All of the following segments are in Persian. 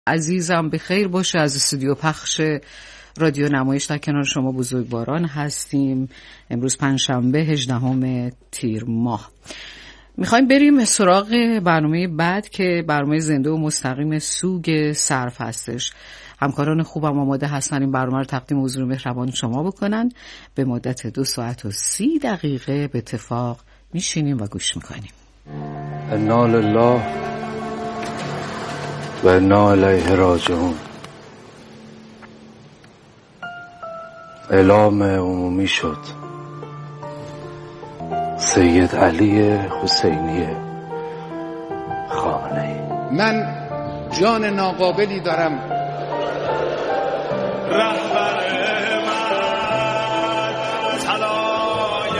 عزیزم به خیر باشه. از استودیو پخش رادیو نمایش در کنار شما بزرگواران هستیم. امروز پنجشنبه 18 تیر ماه. میخوایم بریم سراغ برنامه بعد که برنامه زنده و مستقیم سوگ صرف هستش. همکاران خوبم آماده هستن این برنامه رو تقدیم حضور مهربان شما بکنن. به مدت 2 ساعت و 30 دقیقه به اتفاق میشینیم و گوش میکنیم. انا لله و انا الیه راجعون. اعلام عمومی شد. سید علی حسینی خامنه‌ای. من جان ناقابلی دارم. رهبر من طلای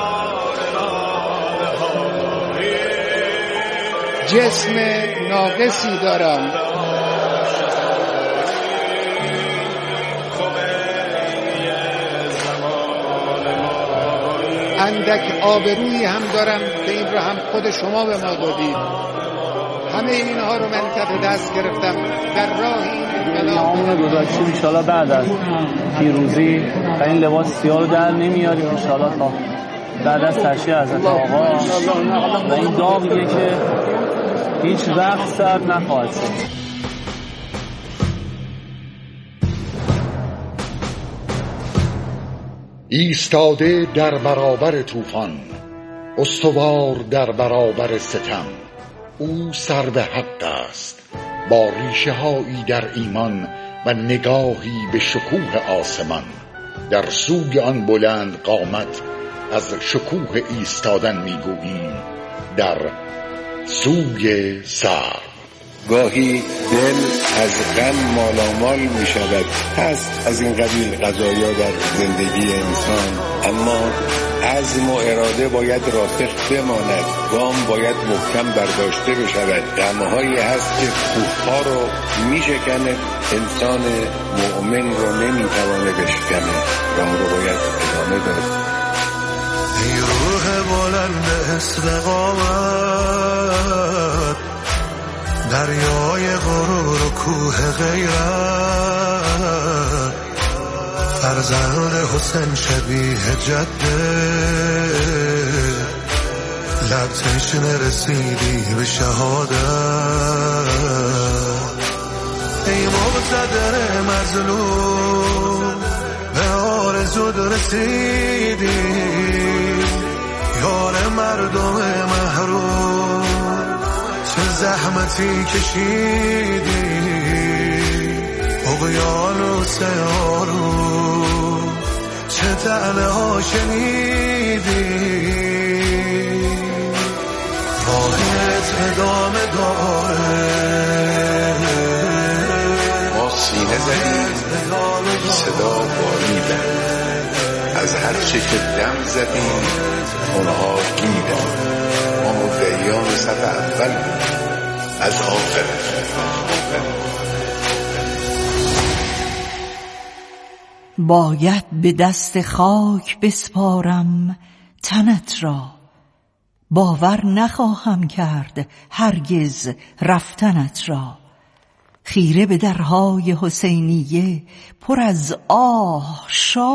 لاله، جسم ناقصی دارم. اندک آبرویی هم دارم که این رو هم خود شما به ما دادید. همه اینها رو من کف دست گرفتم در راه این انقلاب. گذاشتیم انشالله بعد از پیروزی و این لباس سیاه رو در نمیاریم انشالله تا بعد از تشییع حضرت آقا و این داغیه که هیچ وقت سر نخواهد شد. ایستاده در برابر طوفان، استوار در برابر ستم، او سر به حق است با ریشه هایی در ایمان و نگاهی به شکوه آسمان. در سوی آن بلند قامت از شکوه ایستادن میگوییم، در سوی سر. گاهی دل از غم مالامال می شود. هست از این قبیل قضایا در زندگی انسان، اما عزم و اراده باید راسخ بماند. گام باید محکم برداشته بشود. غمهایی هست که کوهها رو می شکنه، انسان مؤمن رو نمی توانه بشکنه. راه رو باید ادامه داد. ای روح بلند استقامت، دریای غرور و کوه غیرت، فرزند حسین شبیه جده، لبتش نرسیدی به شهادت. ای مقتدر مظلوم به آرزوت رسیدی، یار مردم محروم چه زحمتی کشیدی. اقیانوس آروم چه طعنه ها شنیدی. راهت ادامه داره، ما سینه زدیم صدا باریدن، از هر چه که دم زدیم اونها گیدن. ما مدعیان صف اول از آخر. باید به دست خاک بسپارم تنت را، باور نخواهم کرد هرگز رفتنت را. خیره به درهای حسینیه پر از آه،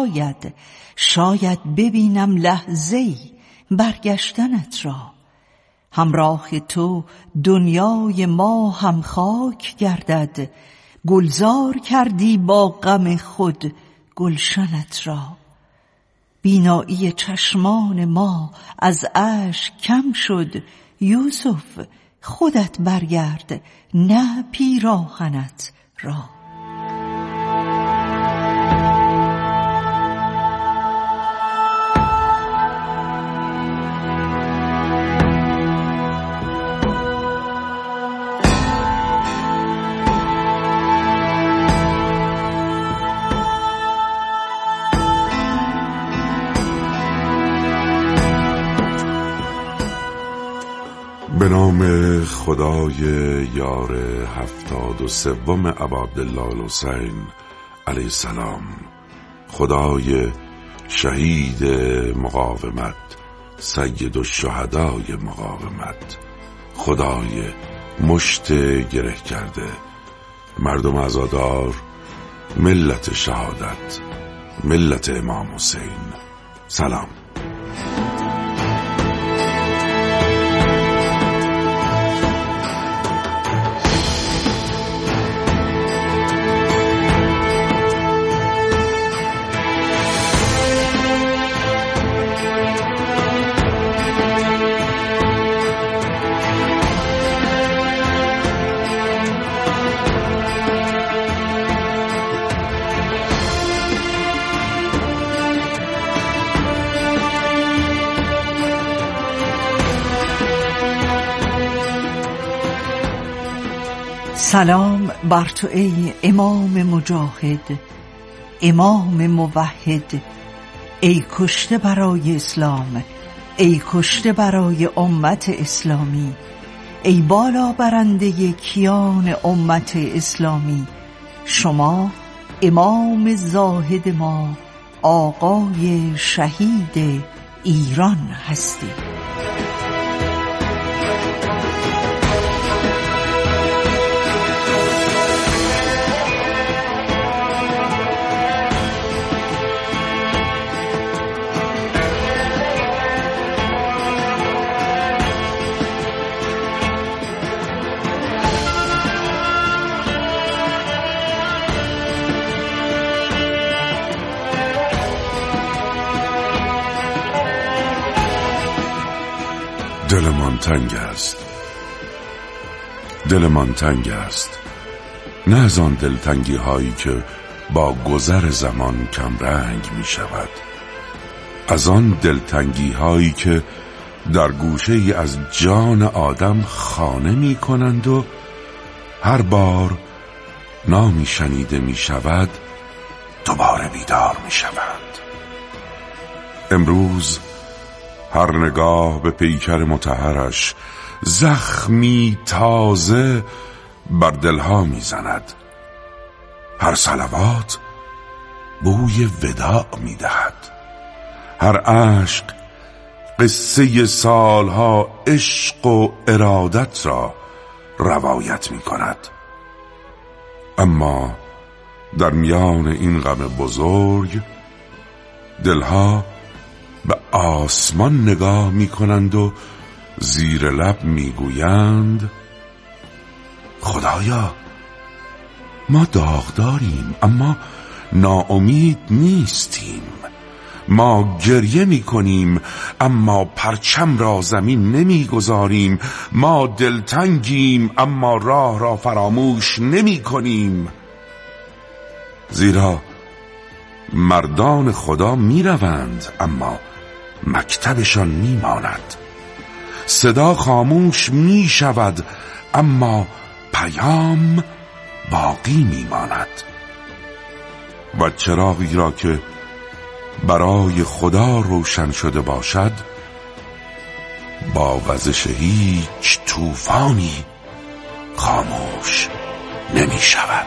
شاید ببینم لحظه‌ای برگشتنت را. همراه تو دنیای ما هم خاک گردد، گلزار کردی با غم خود گلشنت را. بینایی چشمان ما از اشک کم شد، یوسف خودت برگرد نه پیراهنت را. به نام خدای یار 73 ابا عبدالله الحسین علیه السلام، خدای شهید مقاومت، سید الشهدای مقاومت، خدای مشت گره کرده، مردم عزادار، ملت شهادت، ملت امام حسین، سلام. سلام بر تو ای امام مجاهد، امام موحد، ای کشته برای اسلام، ای کشته برای امت اسلامی، ای بالا برنده کیان امت اسلامی. شما امام زاهد ما، آقای شهید ایران هستید. دلمان تنگ است، دلمان تنگ است، نه از آن دلتنگی هایی که با گذر زمان کم رنگ می شود، از آن دلتنگی هایی که در گوشه ای از جان آدم خانه می کنند و هر بار نامی شنیده می شود دوباره بیدار می شوند. امروز هر نگاه به پیکر مطهرش زخمی تازه بر دلها میزند، هر صلوات بوی وداع میدهد، هر عشق قصه سالها عشق و ارادت را روایت میکند. اما در میان این غم بزرگ دلها به آسمان نگاه می کنند و زیر لب می گویند خدایا ما داغداریم اما ناامید نیستیم، ما گریه می کنیم اما پرچم را زمین نمی گذاریم، ما دلتنگیم اما راه را فراموش نمی کنیم. زیرا مردان خدا می روند اما مکتبشان می ماند، صدا خاموش می شود اما پیام باقی می ماند. و چراغی را که برای خدا روشن شده باشد با وزش هیچ طوفانی خاموش نمی شود.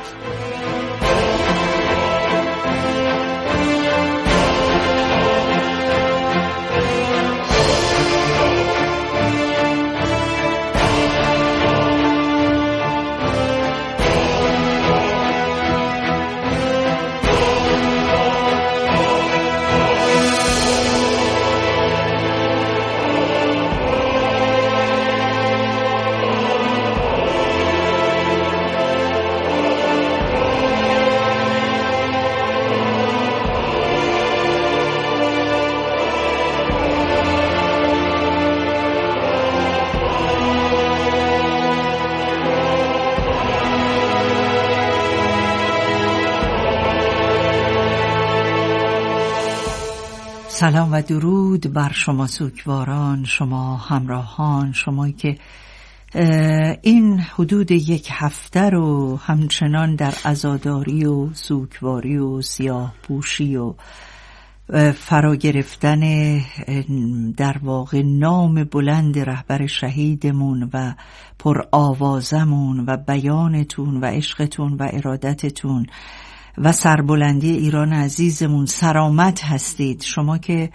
سلام و درود بر شما سوگواران، شما همراهان، شمایی که این حدود یک هفته رو همچنان در عزاداری و سوگواری و سیاه پوشی و فرا گرفتن در واقع نام بلند رهبر شهیدمون و پر آوازمون و بیانتون و عشقتون و ارادتتون و سربلندی ایران عزیزمون سرآمد هستید. شما که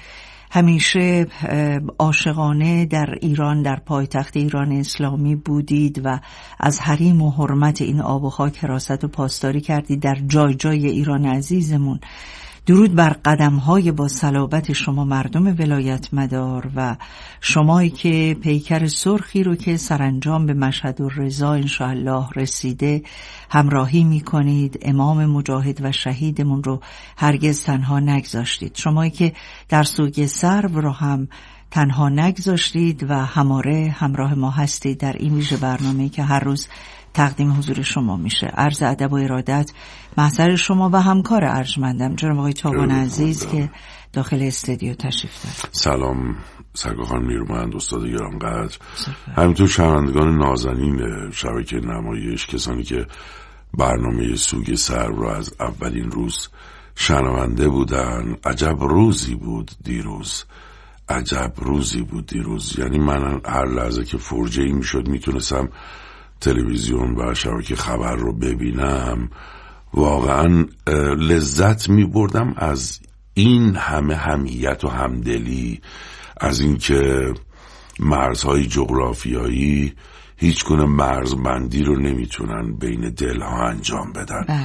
همیشه عاشقانه در ایران، در پایتخت ایران اسلامی بودید و از حریم و حرمت این آب و خاک حراست و پاسداری کردید در جای جای ایران عزیزمون. درود بر قدم‌های با صلابت شما مردم ولایت مدار و شمایی که پیکر سرخی رو که سرانجام به مشهد الرضا انشاءالله رسیده همراهی می‌کنید. امام مجاهد و شهیدمون رو هرگز تنها نگذاشتید. شمایی که در سوگ سرو رو هم تنها نگذاشتید و هماره همراه ما هستید در این ویژه برنامه‌ای که هر روز تقدیم حضور شما میشه. عرض ادب و ارادت محضر شما و همکار ارجمندم جناب آقای تابان عزیز که داخل استودیو تشریف دارد. سلام سرکار نیرومند، استاد گرانقدر، همینطور شنوندگان نازنین شبکه نمایش، کسانی که برنامه سوگ سرو رو از اولین روز شنونده بودن. عجب روزی بود دیروز، عجب روزی بود دیروز. یعنی من هر لحظه که فرجه‌ای میشد میتونستم تلویزیون و شبکه خبر رو ببینم، واقعا لذت می بردم از این همه حمیت و همدلی، از اینکه مرزهای جغرافیایی هیچ گونه مرزبندی رو نمیتونن بین دلها انجام بدن.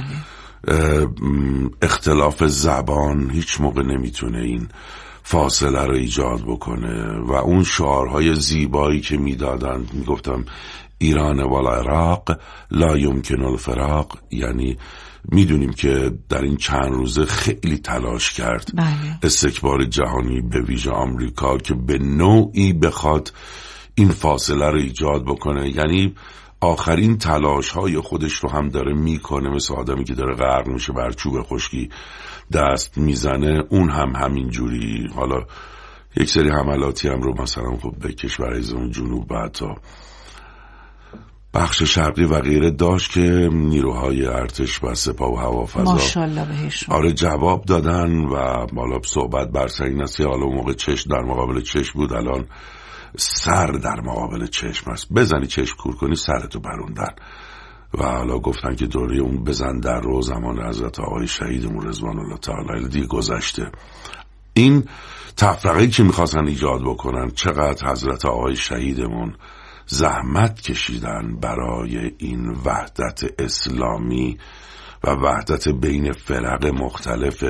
اختلاف زبان هیچ موقع نمیتونه این فاصله رو ایجاد بکنه و اون شعارهای زیبایی که میدادن، میگفتم ایران و العراق لا یمکن الفراق، یعنی میدونیم که در این چند روزه خیلی تلاش کرد استکبار جهانی به ویژه آمریکا که به نوعی بخواد این فاصله رو ایجاد بکنه. یعنی آخرین تلاش های خودش رو هم داره میکنه، مثل آدمی که داره غرق میشه بر چوب خشکی دست میزنه، اون هم همینجوری. حالا یک سری حملاتی هم رو مثلا خب به کشورهای زمین جنوب و حتی بخش شرقی و غیره داشت که نیروهای ارتش و سپاه و هوافضا ماشاءالله بهشون آره جواب دادن. و بالا صحبت بر سر این است که حالا موقع چشم در مقابل چشم بود، الان سر در مقابل چشم است. بزنی چشم کور کنی سرتو بروندن. و حالا گفتن که دوره اون بزن در رو زمان حضرت آقای شهیدمون رضوان الله تعالی دیگه گذشته. این تفرقه‌ای که میخواستن ایجاد بکنن، چقدر حضرت آقای شهیدمون زحمت کشیدن برای این وحدت اسلامی و وحدت بین فرق مختلف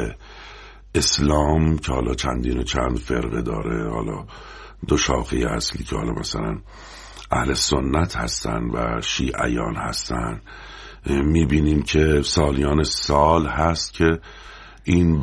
اسلام که حالا چندین و چند فرقه داره. حالا دو شاخه اصلی که حالا مثلا اهل سنت هستن و شیعیان هستن. میبینیم که سالیان سال هست که این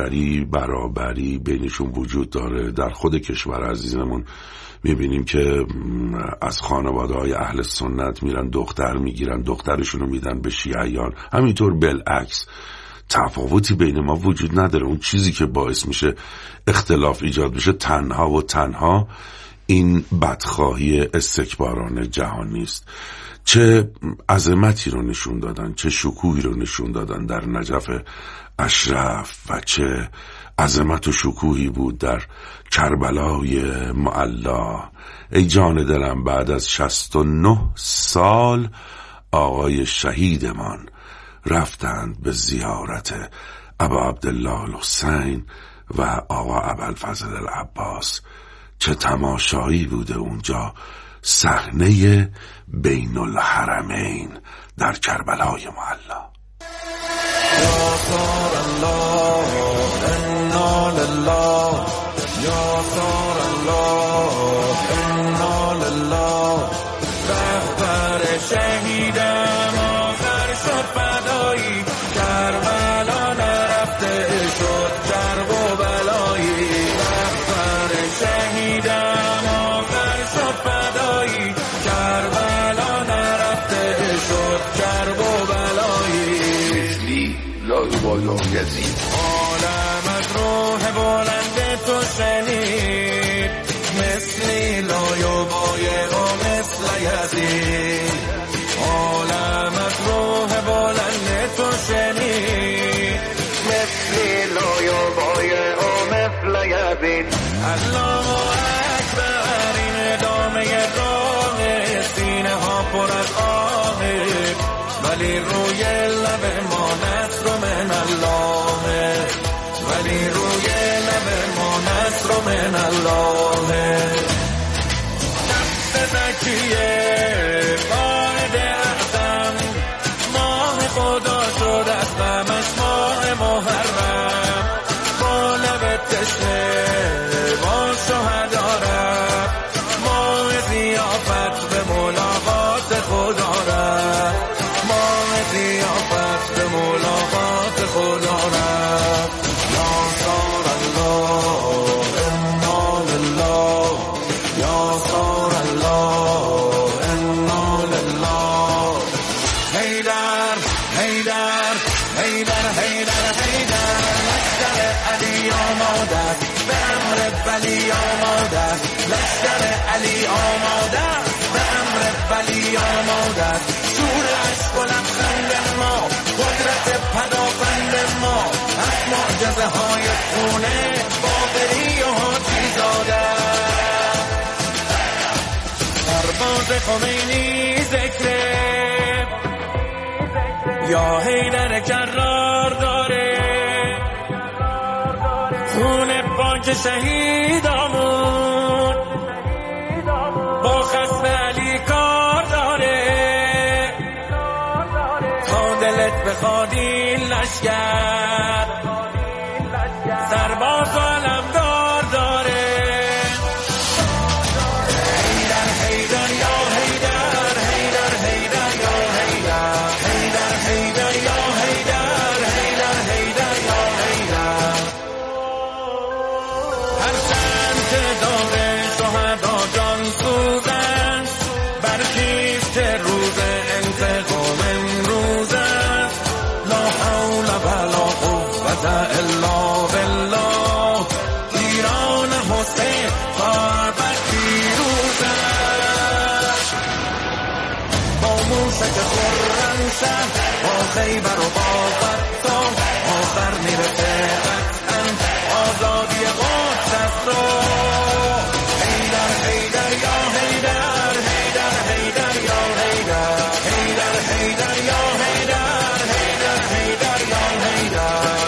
برابری بینشون وجود داره. در خود کشور عزیزمون میبینیم که از خانواده‌های اهل سنت میرن دختر میگیرن، دخترشون رو میدن به شیعیان. همینطور بالعکس. تفاوتی بین ما وجود نداره. اون چیزی که باعث میشه اختلاف ایجاد بشه تنها و تنها این بدخواهی استکبارانه جهانی است. چه عظمتی رو نشون دادن، چه شکوهی رو نشون دادن در نجف اشرف و چه عظمت و شکوهی بود در کربلای معلا. ای جان دلم، بعد از 69 سال آقای شهیدمان رفتند به زیارت ابا عبدالله الحسین و آقا ابوالفضل العباس. چه تماشایی بوده اونجا، صحنه بین الحرمین در کربلای معلا. یا سار الله انا لله، یا سار الله انا لله. رهبر شهیدم آخر شد فدایی، کربلا نرفته شد جرب و بلایی. رهبر شهیدم آخر شد فدایی، کربلا نرفته شد جرب و بلایی. عالم از روح بلند تو شنید، مثلی لایبای و مثل یزید. عالم از روح بلند تو شنید، مثلی لایبای و مثل یزید. الله اکبر، این دامه راه سینه ها پر از آه، ولی روی لب ما نصر من الله، ولی روی لب ما نصر من علیه قائد اعظم ماه خدا شد از غمش ماه محرم با لب تشنه با شهدا رفت ماه ضیافت به ملاقات خدا رفت ماه ضیافت به ملاقات خدا رفت یا سار الله انا لله یا سار الله انا لله حیدر حیدر حیدر حیدر حیدر لشکر علی آماده به امر ولی آماده لشکر علی آماده به امر ولی آماده شور عشق و لبخند ما قدرت پدافند ما از معجزه های خونه باقری و حاجی زاده سرباز خمینی ذکره یا حیدر کرار داره خون پاک شهیدامون با خصم علی کار داره تا دلت بخواد این لشکر سرباز و علمدار داره حیدر حیدر یا حیدر حیدر حیدر یا حیدر حیدر حیدر یا حیدر حیدر حیدر یا حیدر هر چند که داره شهدا جان سوزن برخیست روز انتقام امروز است لا حول ولا قوة الا بالله ایران حسین تا ابد پیروز است با موشک خرمشهر با خیبر و با فتح آخر میرسه قطعا آزادی قدس است حیدر حیدر یا حیدر حیدر حیدر یا حیدر حیدر حیدر یا حیدر حیدر حیدر یا حیدر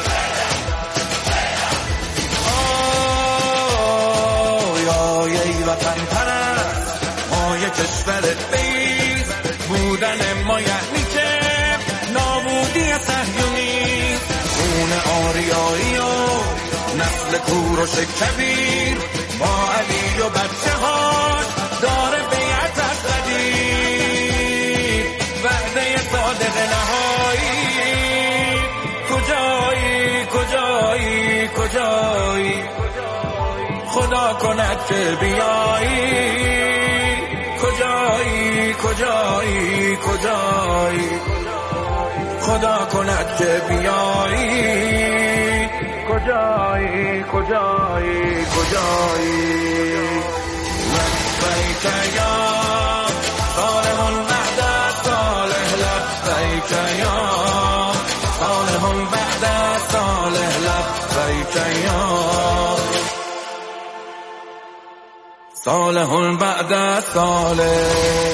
ای وطن پرست مای کشور بیز بودن ما یعنی که نابودی صهیونی خون آریایی و نسل کوروش کبیر با علی و بچه هاش داره بیعت از قدیر وعده صادق نهایی کجایی کجایی کجایی خدا کند که بیایی کجایی کجایی کجایی خدا کند که بیایی کجایی کجایی کجایی لبیک یا صالح بعد صالح لبیک یا صالح بعد صالح لبیک یا صالح بعد صالح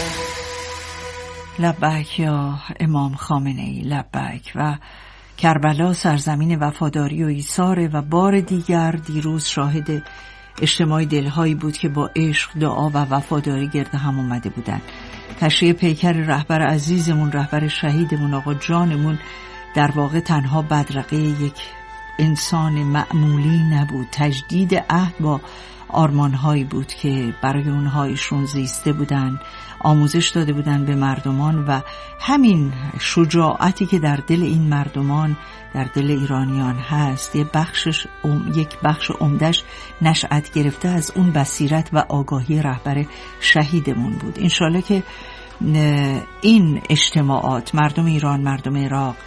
لبیک یا امام خامنه‌ای لبیک. و کربلا سرزمین وفاداری و ایثار و بار دیگر دیروز شاهد اجتماع دلهایی بود که با عشق، دعا و وفاداری گرد هم اومده بودن. تشییع پیکر رهبر عزیزمون، رهبر شهیدمون آقا جانمون در واقع تنها بدرقه یک انسان معمولی نبود، تجدید عهد با آرمانهایی بود که برای اونها ایشون زیسته بودن، آموزش داده بودن به مردمان و همین شجاعتی که در دل این مردمان، در دل ایرانیان هست، یک بخش عمدش نشأت گرفته از اون بصیرت و آگاهی رهبر شهیدمون بود. انشالله که این اجتماعات، مردم ایران، مردم عراق،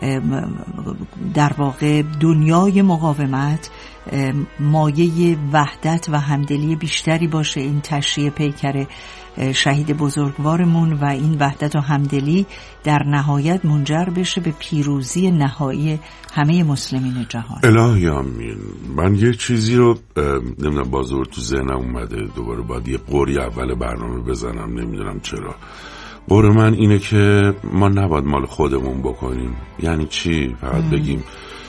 در واقع دنیای مقاومت مایه وحدت و همدلی بیشتری باشه. این تشییع پیکر شهید بزرگوارمون و این وحدت و همدلی در نهایت منجر بشه به پیروزی نهایی همه مسلمین جهان. الهی آمین. من یه چیزی رو نمیدونم بازور تو ذهنم اومده، دوباره باید یه قوری اول برنامه بزنم، نمیدونم چرا. قول من اینه که ما نباید مال خودمون بکنیم. یعنی چی؟ فقط بگیم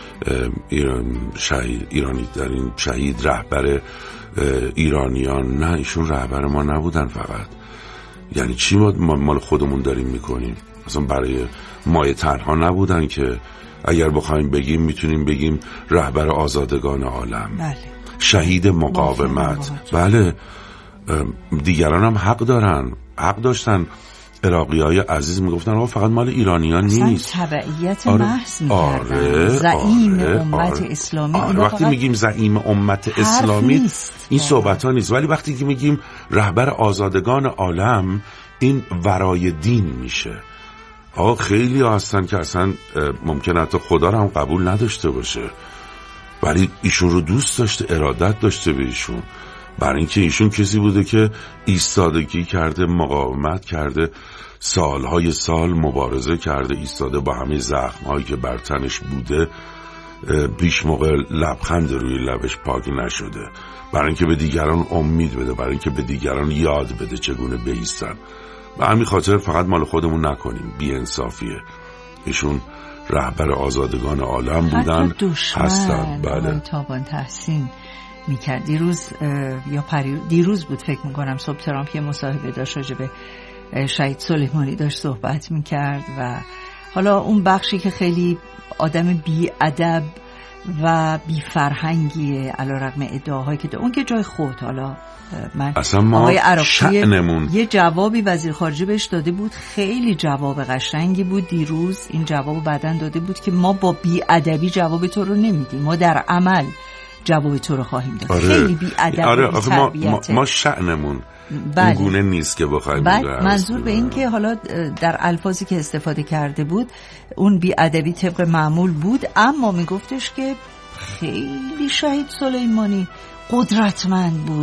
ایرانی در این شهید رهبر ایرانیان. نه، ایشون رهبر ما نبودن فقط. یعنی چی ما مال خودمون داریم میکنیم؟ مثلا برای ما تنها نبودن که اگر بخوایم بگیم میتونیم بگیم رهبر آزادگان عالم، بله. شهید مقاومت، بله. دیگران هم حق داشتن. عراقی‌های عزیز میگفتن آقا فقط مال ایرانیان نیست، تبعیت محض می‌کردن. زعیم امت اسلامی. وقتی میگیم زعیم امت اسلامی این صحبت‌ها نیست، ولی وقتی که میگیم رهبر آزادگان عالم این ورای دین میشه. آقا خیلی هستن که اصلا ممکنه حتی خدا رو هم قبول نداشته باشه، ولی ایشون رو دوست داشته، ارادت داشته به ایشون، برای اینکه ایشون کسی بوده که ایستادگی کرده، مقاومت کرده، سالهای سال مبارزه کرده، ایستاده با همه زخم‌هایی که بر تنش بوده، پیش موقع لبخند روی لبش پاک نشده، برای اینکه به دیگران امید بده، برای اینکه به دیگران یاد بده چگونه بایستن. به همین خاطر فقط مال خودمون نکنیم، بی‌انصافیه. ایشون رهبر آزادگان عالم بودن، هستن. بله. تابان تحسین میکرد. دیروز بود فکر میکنم، صبح ترامپ یه مصاحبه داشت راجع به شهید سلیمانی داشت صحبت میکرد و حالا اون بخشی که خیلی آدم بی ادب و بی فرهنگیه علیرغم ادعاهایی که اون که جای خود. حالا من آقای عراقی یه جوابی وزیر خارجه بهش داده بود، خیلی جواب قشنگی بود دیروز. این جواب بعدن داده بود که ما با بی ادبی جواب تو رو نمیدیم، ما در عمل جواب تو رو خواهیم داد. خیلی بی ادبی. ما شأنمون اون گونه نیست که بخوایم. منظور به این که حالا در الفاظی که استفاده کرده بود اون بی ادبی طبق معمول بود، اما میگفتش که خیلی شهید سلیمانی قدرتمند بود،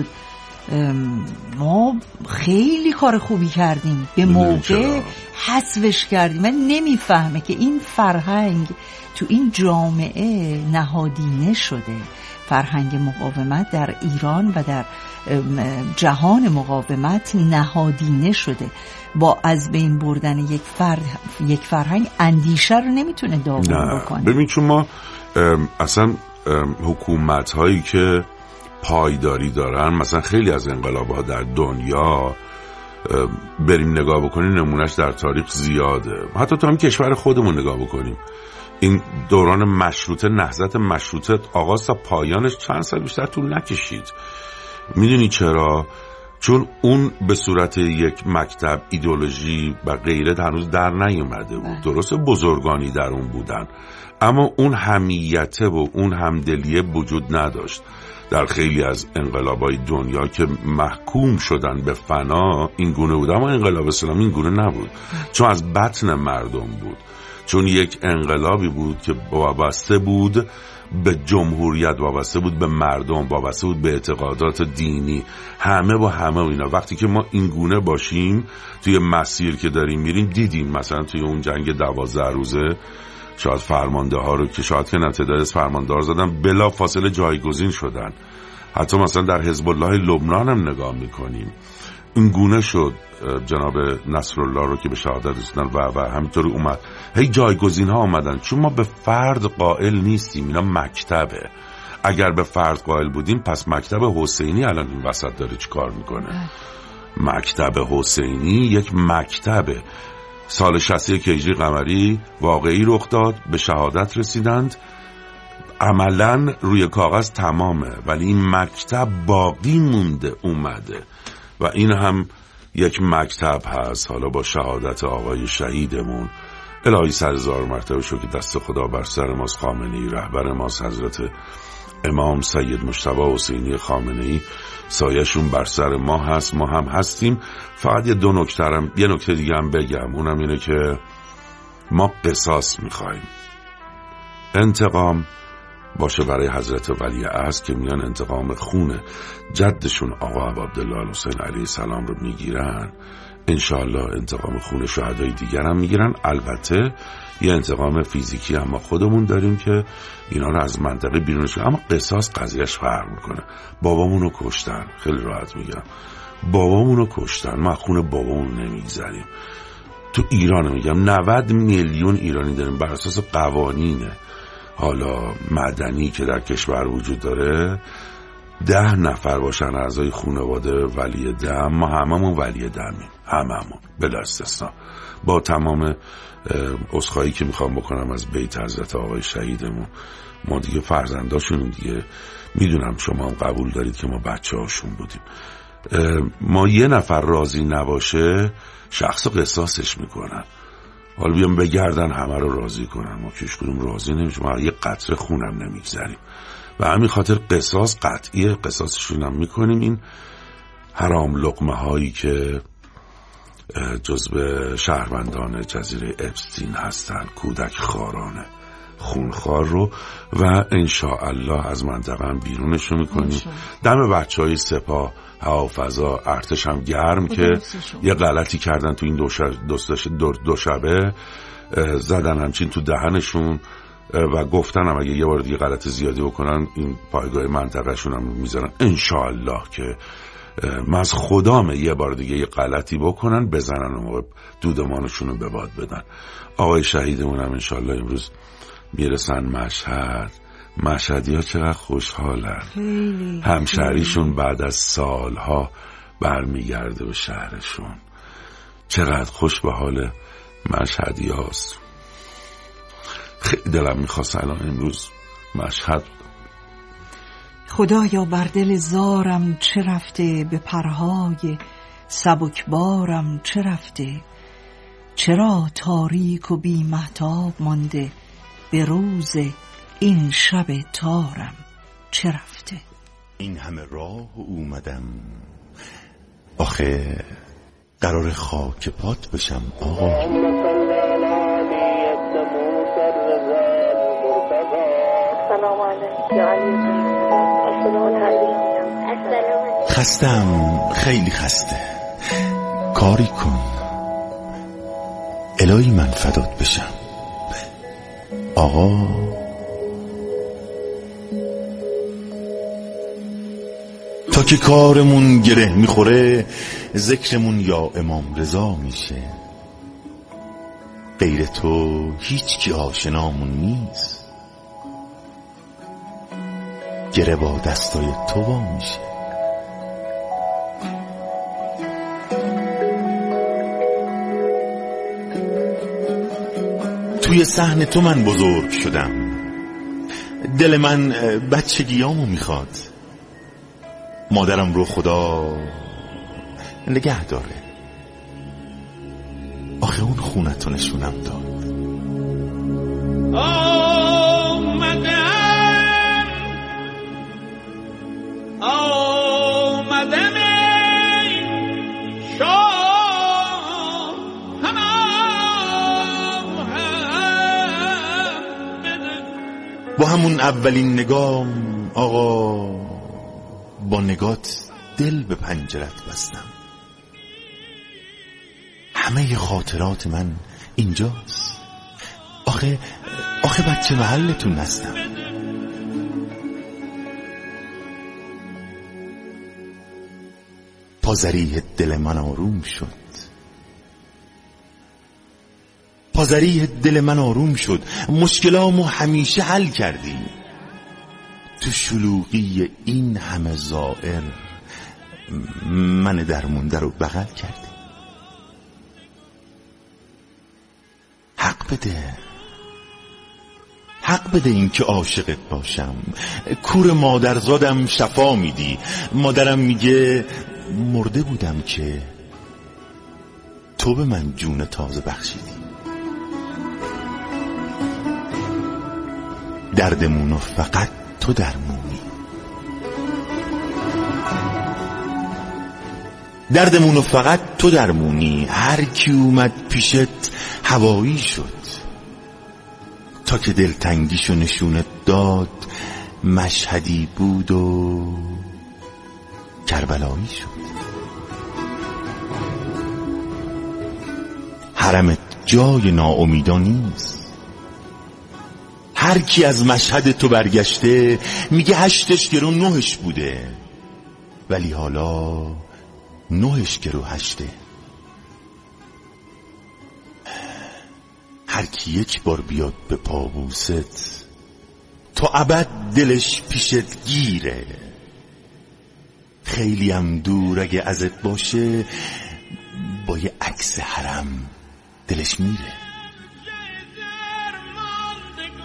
ما خیلی کار خوبی کردیم، به موقع حذفش کردیم. من نمیفهمه که این فرهنگ تو این جامعه نهادینه شده. فرهنگ مقاومت در ایران و در جهان مقاومت نهادینه شده. با از بین بردن یک فرهنگ اندیشه رو نمیتونه داغون بکنه. ببین چون ما اصلا حکومت هایی که پایداری دارن، مثلا خیلی از انقلاب‌ها در دنیا بریم نگاه بکنیم نمونهش در تاریخ زیاده، حتی تو هم کشور خودمون نگاه بکنیم، این دوران مشروطه، نهضت مشروطه آغاز تا پایانش چند سال بیشتر طول نکشید. میدونی چرا؟ چون اون به صورت یک مکتب ایدئولوژی و غیره هنوز در نیومده بود. درسته بزرگانی در اون بودن، اما اون حمیته و اون همدلیه وجود نداشت. در خیلی از انقلابای دنیا که محکوم شدن به فنا این گونه بود، اما انقلاب اسلامی این گونه نبود، چون از بطن مردم بود، چون یک انقلابی بود که وابسته بود به جمهوریت، وابسته بود به مردم، وابسته بود به اعتقادات دینی، همه با همه و اینا. وقتی که ما این گونه باشیم توی مسیر که داریم میریم، دیدیم مثلا توی اون جنگ 12 روزه شاید فرمانده ها رو که شاید که تعداد از فرماندار زدن بلا فاصله جایگزین شدن. حتی مثلا در حزب الله لبنان هم نگاه میکنیم این گونه شد، جناب نصرالله رو که به شهادت رسوندن و همینطوری اومد، هی جایگزین ها اومدن، چون ما به فرد قائل نیستیم. اینا مکتبه. اگر به فرد قائل بودیم پس مکتب حسینی الان این وسط داره چی کار میکنه؟ مکتب حسینی یک مکتبه. سال 61 هجری قمری واقعی رخ داد، به شهادت رسیدند، عملاً روی کاغذ تمامه، ولی این مکتب باقی مونده اومده و این هم یک مکتب هست. حالا با شهادت آقای شهیدمون الهی سرزار مرتبه شو که دست خدا بر سر ماست، خامنه‌ای رهبر ماست، حضرت امام سید مجتبی حسینی خامنه‌ای سایه‌شون بر سر ما هست، ما هم هستیم. فقط یه نکته دیگه هم بگم، اونم اینه که ما قصاص میخوایم، انتقام باشه برای حضرت ولیعصر که میان انتقام خون جدشون آقا عبدالله حسین علیه السلام رو میگیرن، انشاءالله انتقام خون شهدای دیگر هم میگیرن. البته یه انتقام فیزیکی هم ما خودمون داریم که اینا رو از منطقه بیرونش کنیم، اما قصاص قضیهش فرق میکنه. بابامونو کشتن، خیلی راحت میگم، بابامونو کشتن، ما خون بابامون نمیگذریم. تو ایران میگم 90 میلیون ایرانی داریم، بر اساس قوانین حالا مدنی که در کشور وجود داره 10 نفر باشن اعضای خانواده ولی دم، ما هممون ولی دمیم، هممون بلا استثنا، با تمام عذرخواهی که میخوام بکنم از بیت حضرت آقای شهیدمون. ما دیگه فرزنداشونیم دیگه، میدونم شما هم قبول دارید که ما بچه هاشون بودیم. ما یه نفر راضی نباشه شخص قصاصش میکنن، حالا بیام بگردن همه رو راضی کنن، ما کش کدوم راضی نمیشیم، ما یه قطره خونم نمیگذاریم و همین خاطر قصاص قطعیه، قصاصشون هم میکنیم. این حرام لقمه هایی که جزو شهروندان جزیره اپستین هستن، کودک خارانه خونخوار رو و انشاءالله از منطقه هم بیرونشو میکنیم. دم بچه های سپاه، هوافضا، ارتش هم گرم که یه غلطی کردن تو این دو شبه، زدن همچین تو دهنشون و گفتن هم اگه یه بار دیگه غلط زیادی بکنن این پایگاه منطقه شون هم میذارن. انشاءالله که من از خدام یه بار دیگه یه غلطی بکنن بزنن و موقع دودمانشون رو به باد بدن. آقای شهیدمون هم انشاءالله امروز میرسن مشهد. مشهدی ها چقدر خوشحالن، همشهریشون بعد از سالها برمیگرده به شهرشون، چقدر خوش به حال مشهدی هاست. خیلی دلم میخواست الان امروز مشهد. خدایا بر دل زارم چه رفته، به پرهای سبکبارم چه رفته، چرا تاریک و بی مهتاب مانده، به روز این شب تارم چه رفته. این همه راه اومدم، آخه قرار خاک پات بشم آقا. خستم، خیلی خسته، کاری کن الهی من فدات بشم آقا. تا که کارمون گره میخوره ذکرمون یا امام رضا میشه، غیر تو هیچ کی آشنامون نیست، گره با دستای تو وا میشه. توی صحن تو من بزرگ شدم، دل من بچگیامو میخواد، مادرم رو خدا نگه داره، آخه اون خونتو نشونم داد. با همون اولین نگاه آقا، با نگات دل به پنجرت بستم، همه خاطرات من اینجاست، آخه بچه محلتون هستم. پازریح دل من آروم شد، پازریح دل من آروم شد، مشکلامو همیشه حل کردی، تو شلوغی این همه زائر من درمونده رو بغل کردی. حق بده این که عاشقت باشم، کور مادرزادم شفا میدی، مادرم میگه مرده بودم که تو به من جون تازه بخشیدی. دردمونو فقط تو درمونی، دردمونو فقط تو درمونی، هر کی اومد پیشت هوایی شد، تا که دلتنگیشو نشونت داد، مشهدی بود و کربلایی شد. حرمت جای ناامیدا نیست، هر کی از مشهد تو برگشته میگه 8 گرو 9 بوده، ولی حالا 9 گرو 8. هر کی یک بار بیاد به پابوست، تا ابد دلش پیشت گیره، خیلی هم دور اگه ازت باشه با یه عکس حرم دلش میره.